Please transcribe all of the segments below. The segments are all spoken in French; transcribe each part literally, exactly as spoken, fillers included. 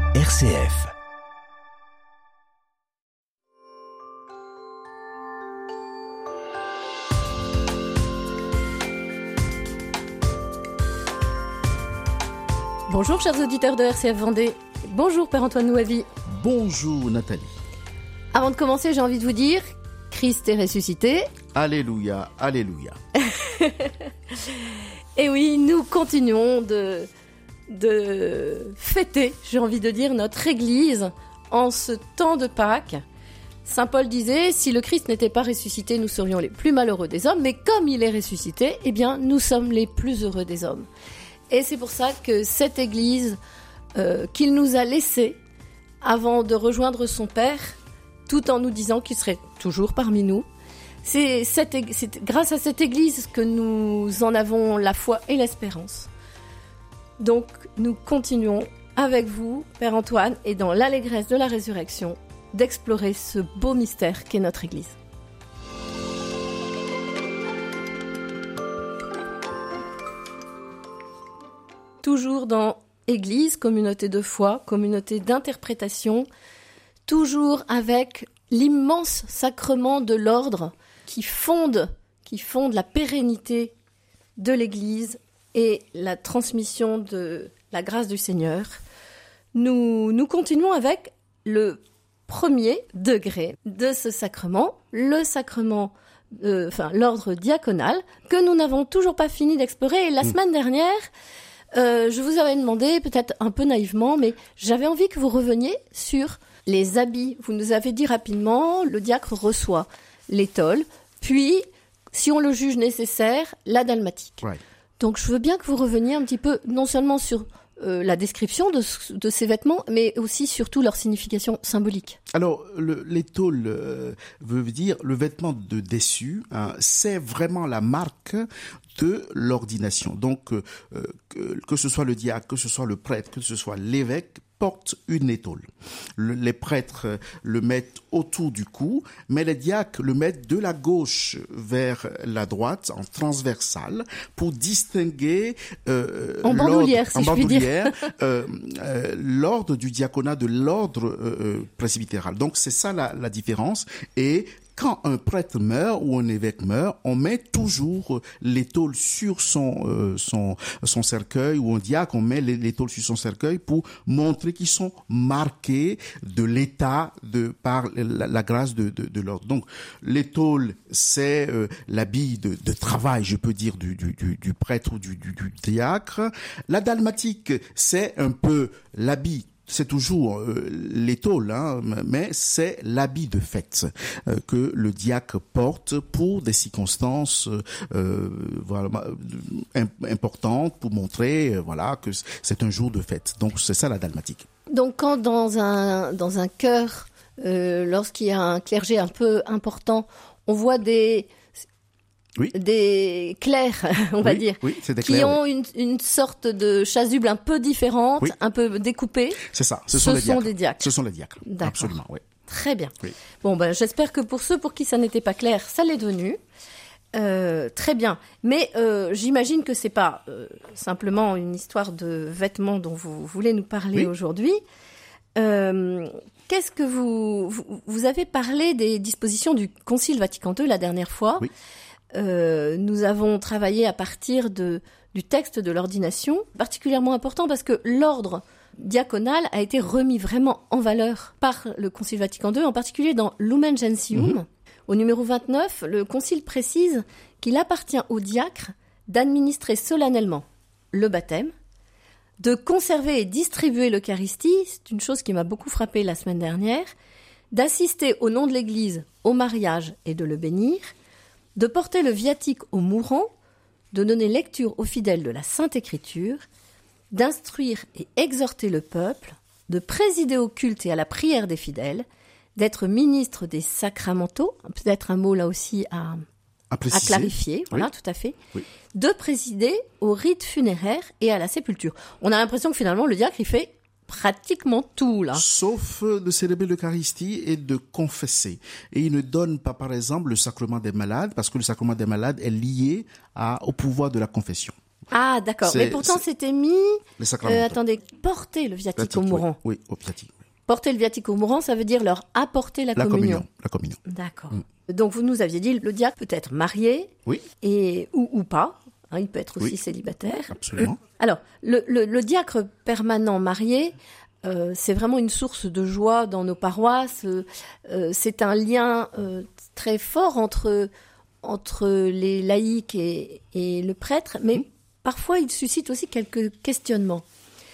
R C F. Bonjour chers auditeurs de R C F Vendée. Bonjour Père Antoine Nouavi. Bonjour Nathalie. Avant de commencer, j'ai envie de vous dire, Christ est ressuscité. Alléluia, alléluia. Et oui, nous continuons de, de fêter, j'ai envie de dire, notre Église en ce temps de Pâques. Saint Paul disait, si le Christ n'était pas ressuscité, nous serions les plus malheureux des hommes, mais comme il est ressuscité, eh bien, nous sommes les plus heureux des hommes. Et c'est pour ça que cette Église euh, qu'il nous a laissée avant de rejoindre son Père, tout en nous disant qu'il serait toujours parmi nous, c'est, cette, c'est grâce à cette Église que nous en avons la foi et l'espérance. Donc nous continuons avec vous, Père Antoine, et dans l'allégresse de la résurrection, d'explorer ce beau mystère qu'est notre Église. Toujours dans Église, communauté de foi, communauté d'interprétation, toujours avec l'immense sacrement de l'ordre qui fonde, qui fonde la pérennité de l'Église et la transmission de la grâce du Seigneur. Nous, nous continuons avec le premier degré de ce sacrement, le sacrement, euh, enfin l'ordre diaconal, que nous n'avons toujours pas fini d'explorer. Et la mmh. semaine dernière, Euh, je vous avais demandé, peut-être un peu naïvement, mais j'avais envie que vous reveniez sur les habits. Vous nous avez dit rapidement, le diacre reçoit l'étole, puis, si on le juge nécessaire, la dalmatique. Ouais. Donc je veux bien que vous reveniez un petit peu, non seulement sur euh, la description de, de ces vêtements, mais aussi surtout leur signification symbolique. Alors, le, l'étole euh, veut dire le vêtement de déçu, hein, c'est vraiment la marque de l'ordination. Donc, euh, que, que ce soit le diacre, que ce soit le prêtre, que ce soit l'évêque, porte une étole. Le, les prêtres le mettent autour du cou, mais les diacres le mettent de la gauche vers la droite, en transversale, pour distinguer euh, en bandoulière, si en je puis dire. euh, euh, l'ordre du diaconat de l'ordre euh, presbytéral. Donc c'est ça la, la différence. Et quand un prêtre meurt ou un évêque meurt, on met toujours l'étole sur son euh, son son cercueil, ou un diacre, on met l'étole sur son cercueil pour montrer qu'ils sont marqués de l'état de par la, la grâce de, de de l'ordre. Donc l'étole, c'est euh, l'habit de, de travail, je peux dire, du du du, du prêtre ou du, du du diacre. La dalmatique, c'est un peu l'habit. C'est toujours euh, l'étole, hein, mais c'est l'habit de fête euh, que le diacre porte pour des circonstances euh, voilà, importantes, pour montrer euh, voilà que c'est un jour de fête. Donc c'est ça la dalmatique. Donc quand dans un dans un chœur, euh, lorsqu'il y a un clergé un peu important, on voit des Oui. des clercs, on va oui, dire, oui, c'est des qui clercs, ont oui. une, une sorte de chasuble un peu différente, oui. un peu découpée. C'est ça, ce, ce sont, les sont diacres. des diacres. Ce sont les diacres, D'accord. Absolument, oui. Très bien. Oui. Bon, ben, j'espère que pour ceux pour qui ça n'était pas clair, ça l'est devenu. Euh, très bien. Mais euh, j'imagine que c'est pas euh, simplement une histoire de vêtements dont vous voulez nous parler oui. aujourd'hui. Euh, qu'est-ce que vous, vous... Vous avez parlé des dispositions du Concile Vatican deux la dernière fois. Oui. Euh, nous avons travaillé à partir de, du texte de l'ordination, particulièrement important parce que l'ordre diaconal a été remis vraiment en valeur par le Concile Vatican deux, en particulier dans Lumen Gentium. Mmh. Au numéro vingt-neuf, le Concile précise qu'il appartient au diacre d'administrer solennellement le baptême, de conserver et distribuer l'Eucharistie, c'est une chose qui m'a beaucoup frappée la semaine dernière, d'assister au nom de l'Église au mariage et de le bénir, de porter le viatique aux mourants, de donner lecture aux fidèles de la Sainte Écriture, d'instruire et exhorter le peuple, de présider au culte et à la prière des fidèles, d'être ministre des sacramentaux, peut-être un mot là aussi à, à, à clarifier, voilà, oui. tout à fait, oui. de présider au rite funéraire et à la sépulture. On a l'impression que finalement le diacre, il fait pratiquement tout, là. Sauf de célébrer l'Eucharistie et de confesser. Et il ne donne pas, par exemple, le sacrement des malades, parce que le sacrement des malades est lié à, au pouvoir de la confession. Ah, d'accord. C'est- Mais pourtant, c'est- c'était mis... Les sacraments. Euh, attendez, porter le viatique Viatique, aux mourants. Oui, oui, au viatique. oui. Porter le viatique aux mourants, ça veut dire leur apporter la, La communion. communion. La communion. D'accord. Donc, vous nous aviez dit, le diacre peut être marié Oui, et, ou, ou pas. Hein, il peut être aussi Oui. célibataire. absolument. Alors, le, le, le diacre permanent marié, euh, c'est vraiment une source de joie dans nos paroisses. Euh, euh, c'est un lien euh, très fort entre, entre les laïcs et, et le prêtre, mais Mmh. parfois il suscite aussi quelques questionnements.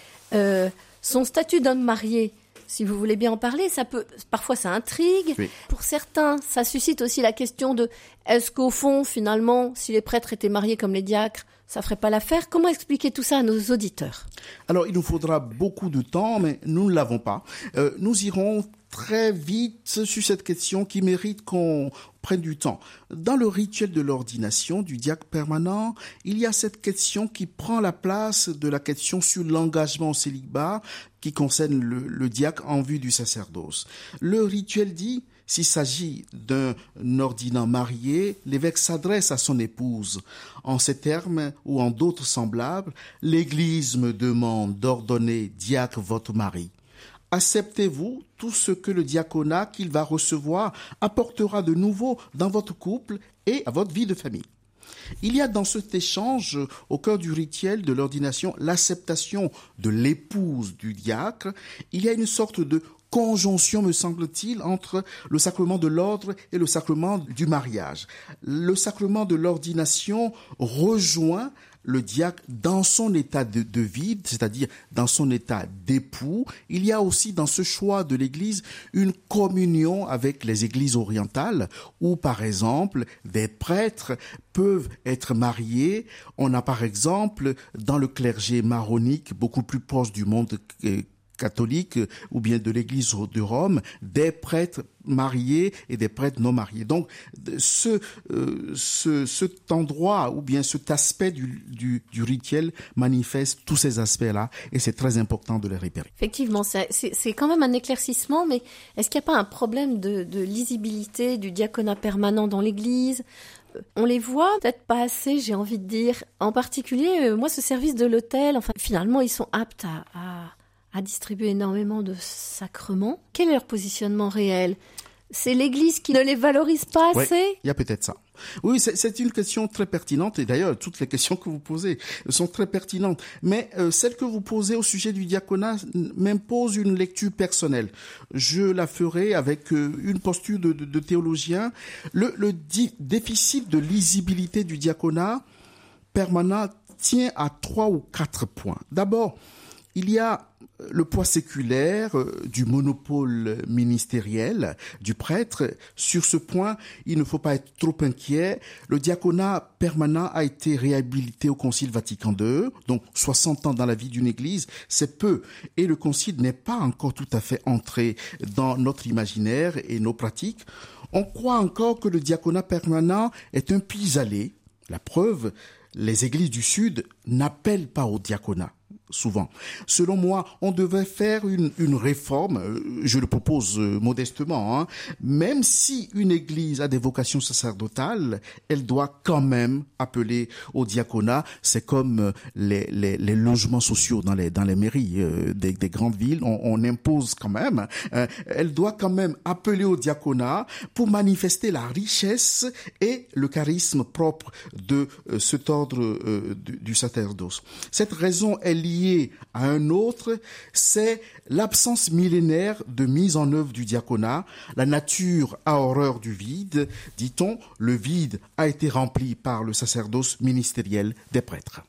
Euh, son statut d'homme marié, si vous voulez bien en parler, ça peut, parfois ça intrigue. Oui. Pour certains, ça suscite aussi la question de est-ce qu'au fond, finalement, si les prêtres étaient mariés comme les diacres, ça ferait pas l'affaire? Comment expliquer tout ça à nos auditeurs? Alors, il nous faudra beaucoup de temps, mais nous ne l'avons pas. Euh, nous irons très vite sur cette question qui mérite qu'on prenne du temps. Dans le rituel de l'ordination du diacre permanent, il y a cette question qui prend la place de la question sur l'engagement au célibat qui concerne le, le diacre en vue du sacerdoce. Le rituel dit: s'il s'agit d'un ordinant marié, l'évêque s'adresse à son épouse. En ces termes ou en d'autres semblables, l'Église me demande d'ordonner diacre votre mari. Acceptez-vous tout ce que le diaconat qu'il va recevoir apportera de nouveau dans votre couple et à votre vie de famille? Il y a dans cet échange, au cœur du rituel de l'ordination, l'acceptation de l'épouse du diacre. Il y a une sorte de conjonction, me semble-t-il, entre le sacrement de l'ordre et le sacrement du mariage. Le sacrement de l'ordination rejoint le diacre dans son état de, de vie, c'est-à-dire dans son état d'époux. Il y a aussi dans ce choix de l'Église une communion avec les églises orientales où, par exemple, des prêtres peuvent être mariés. On a, par exemple, dans le clergé maronique, beaucoup plus proche du monde euh, catholique ou bien de l'Église de Rome, des prêtres mariés et des prêtres non mariés. Donc, ce, euh, ce, cet endroit ou bien cet aspect du, du, du rituel manifeste tous ces aspects-là et c'est très important de les repérer. Effectivement, c'est, c'est, c'est quand même un éclaircissement, mais est-ce qu'il n'y a pas un problème de, de lisibilité du diaconat permanent dans l'Église? On les voit peut-être pas assez, j'ai envie de dire. En particulier, moi, ce service de l'autel, enfin, finalement, ils sont aptes à... à à distribuer énormément de sacrements. Quel est leur positionnement réel? C'est l'Église qui ne les valorise pas assez? Oui, il y a peut-être ça. Oui, c'est, c'est une question très pertinente et d'ailleurs, toutes les questions que vous posez sont très pertinentes. Mais euh, celle que vous posez au sujet du diaconat m'impose une lecture personnelle. Je la ferai avec euh, une posture de, de, de théologien. Le, le di- déficit de lisibilité du diaconat permanent tient à trois ou quatre points. D'abord, il y a le poids séculaire euh, du monopole ministériel du prêtre. Sur ce point, il ne faut pas être trop inquiet. Le diaconat permanent a été réhabilité au Concile Vatican deux, donc soixante ans dans la vie d'une église, c'est peu. Et le Concile n'est pas encore tout à fait entré dans notre imaginaire et nos pratiques. On croit encore que le diaconat permanent est un pis-aller. La preuve, les églises du Sud n'appellent pas au diaconat. Souvent. Selon moi, on devait faire une, une réforme, je le propose modestement, hein, même si une église a des vocations sacerdotales, elle doit quand même appeler au diaconat. C'est comme les, les, les logements sociaux dans les, dans les mairies euh, des, des grandes villes, on, on impose quand même, euh, elle doit quand même appeler au diaconat pour manifester la richesse et le charisme propre de euh, cet ordre euh, du, du sacerdoce. Cette raison est liée à un autre, c'est l'absence millénaire de mise en œuvre du diaconat. La nature a horreur du vide, dit-on. Le vide a été rempli par le sacerdoce ministériel des prêtres.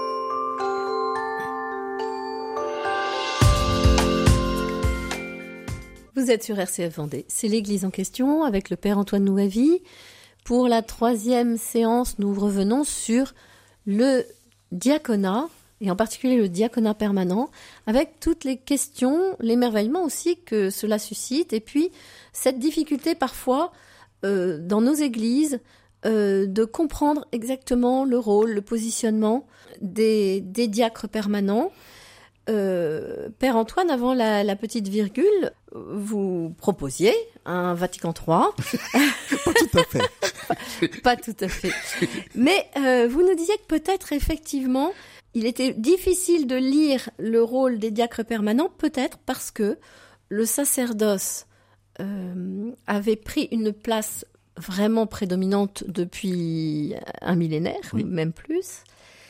Vous êtes sur R C F Vendée. C'est l'Église en question avec le Père Antoine Nouavy. Pour la troisième séance, nous revenons sur le diaconat, et en particulier le diaconat permanent, avec toutes les questions, l'émerveillement aussi que cela suscite, et puis cette difficulté parfois euh, dans nos églises euh, de comprendre exactement le rôle, le positionnement des, des diacres permanents. Euh, Père Antoine, avant la, la petite virgule, vous proposiez un Vatican trois. Pas tout à fait. pas, pas tout à fait. Mais euh, vous nous disiez que peut-être effectivement, il était difficile de lire le rôle des diacres permanents, peut-être parce que le sacerdoce euh, avait pris une place vraiment prédominante depuis un millénaire, oui. Même plus.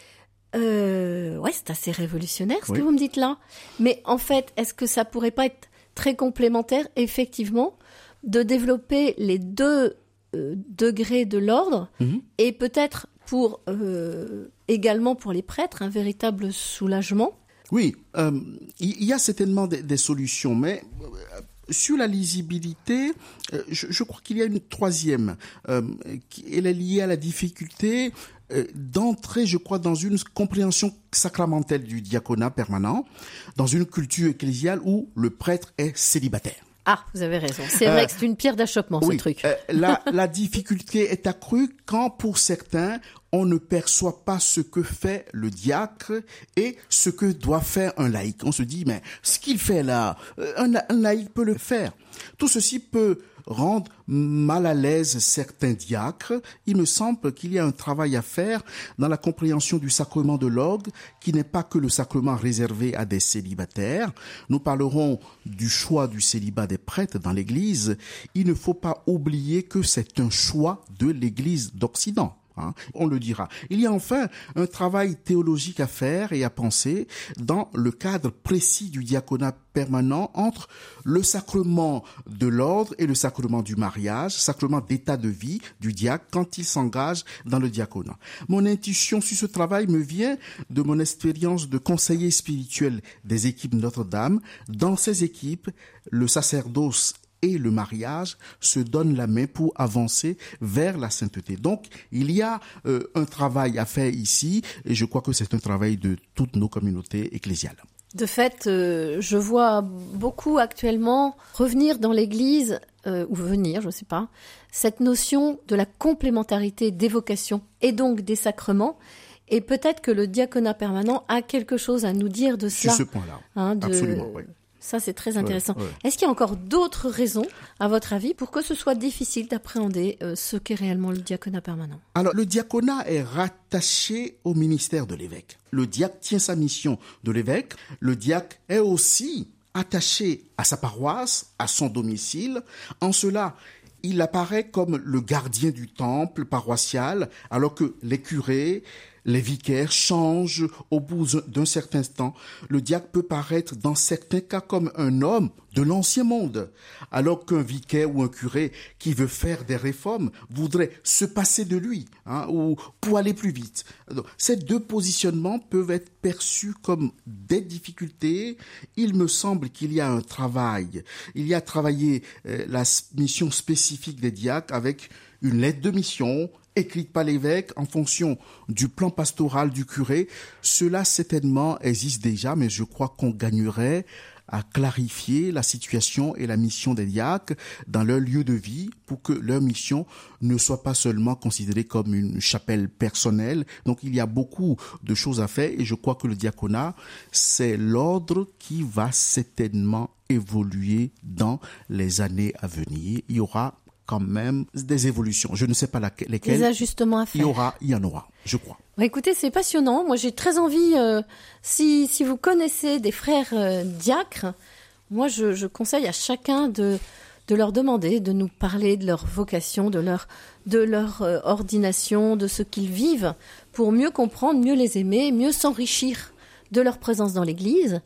Euh, ouais, c'est assez révolutionnaire ce oui. que vous me dites là. Mais en fait, est-ce que ça pourrait pas être très complémentaire, effectivement, de développer les deux euh, degrés de l'ordre mm-hmm. et peut-être pour euh, également pour les prêtres un véritable soulagement? Oui, euh, il y a certainement des, des solutions, mais euh, sur la lisibilité, euh, je, je crois qu'il y a une troisième. Euh, qui, elle est liée à la difficulté euh, d'entrer, je crois, dans une compréhension sacramentelle du diaconat permanent, dans une culture ecclésiale où le prêtre est célibataire. Ah, vous avez raison. C'est vrai euh, que c'est une pierre d'achoppement, oui, ce truc. Euh, la, la difficulté est accrue quand, pour certains, on ne perçoit pas ce que fait le diacre et ce que doit faire un laïc. On se dit, mais ce qu'il fait là, un, un laïc peut le faire. Tout ceci peut rendre mal à l'aise certains diacres. Il me semble qu'il y a un travail à faire dans la compréhension du sacrement de l'orgue, qui n'est pas que le sacrement réservé à des célibataires. Nous parlerons du choix du célibat des prêtres dans l'Église. Il ne faut pas oublier que c'est un choix de l'Église d'Occident. Hein, on le dira. Il y a enfin un travail théologique à faire et à penser dans le cadre précis du diaconat permanent entre le sacrement de l'ordre et le sacrement du mariage, sacrement d'état de vie du diacre quand il s'engage dans le diaconat. Mon intuition sur ce travail me vient de mon expérience de conseiller spirituel des équipes Notre-Dame. Dans ces équipes, le sacerdoce et le mariage se donnent la main pour avancer vers la sainteté. Donc, il y a euh, un travail à faire ici, et je crois que c'est un travail de toutes nos communautés ecclésiales. De fait, euh, je vois beaucoup actuellement revenir dans l'Église, euh, ou venir, je ne sais pas, cette notion de la complémentarité des vocations et donc des sacrements. Et peut-être que le diaconat permanent a quelque chose à nous dire de cela. Sur ce point-là, hein, de... absolument, oui. Ça, c'est très intéressant. Ouais, ouais. Est-ce qu'il y a encore d'autres raisons, à votre avis, pour que ce soit difficile d'appréhender euh, ce qu'est réellement le diaconat permanent? Alors, le diaconat est rattaché au ministère de l'évêque. Le diacre tient sa mission de l'évêque. Le diacre est aussi attaché à sa paroisse, à son domicile. En cela, il apparaît comme le gardien du temple paroissial, alors que les curés, les vicaires changent au bout d'un certain temps. Le diacre peut paraître dans certains cas comme un homme de l'ancien monde, alors qu'un vicaire ou un curé qui veut faire des réformes voudrait se passer de lui, hein, ou pour aller plus vite. Donc, ces deux positionnements peuvent être perçus comme des difficultés. Il me semble qu'il y a un travail. Il y a travaillé euh, la mission spécifique des diacres avec une lettre de mission écrite par l'évêque en fonction du plan pastoral du curé. Cela certainement existe déjà, mais je crois qu'on gagnerait à clarifier la situation et la mission des diacres dans leur lieu de vie pour que leur mission ne soit pas seulement considérée comme une chapelle personnelle. Donc il y a beaucoup de choses à faire et je crois que le diaconat, c'est l'ordre qui va certainement évoluer dans les années à venir. Il y aura quand même des évolutions. Je ne sais pas laquelle, lesquelles. Des ajustements à faire. Il y aura, il y en aura, je crois. Bah écoutez, c'est passionnant. Moi, j'ai très envie, euh, si, si vous connaissez des frères euh, diacres, moi, je, je conseille à chacun de, de leur demander, de nous parler de leur vocation, de leur, de leur euh, ordination, de ce qu'ils vivent, pour mieux comprendre, mieux les aimer, mieux s'enrichir de leur présence dans l'Église.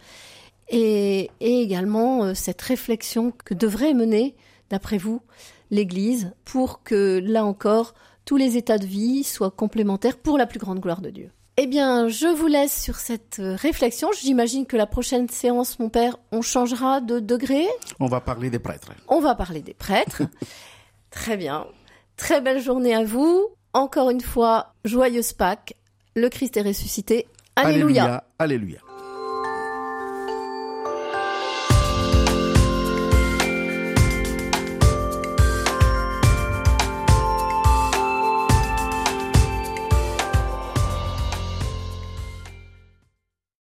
Et, et également euh, cette réflexion que devrait mener, d'après vous, l'Église, pour que, là encore, tous les états de vie soient complémentaires pour la plus grande gloire de Dieu. Eh bien, je vous laisse sur cette réflexion. J'imagine que la prochaine séance, mon père, on changera de degré. On va parler des prêtres. On va parler des prêtres. Très bien. Très belle journée à vous. Encore une fois, joyeuse Pâques. Le Christ est ressuscité. Alléluia. Alléluia. Alléluia.